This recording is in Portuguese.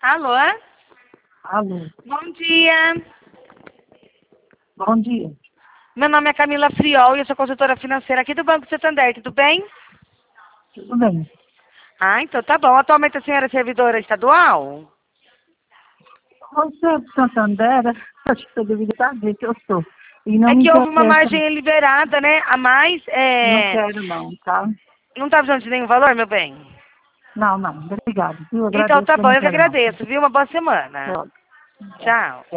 Alô? Alô, Bom dia. bom dia. Meu nome é Camila Friol e eu sou consultora financeira aqui do Banco Santander, tudo bem? Tudo bem? Ah, então tá bom. Atualmente a senhora é servidora estadual? Você é de Santander? Acho que você deveria saber que eu sou. E não É me que houve uma interessa, margem liberada, né? A mais, não quero não, tá? não tá precisando de nenhum valor, meu bem? Não, obrigado. Eu Então agradeço, tá eu bom, não eu que quero não. agradeço, viu? Uma boa semana. Pronto. Tchau.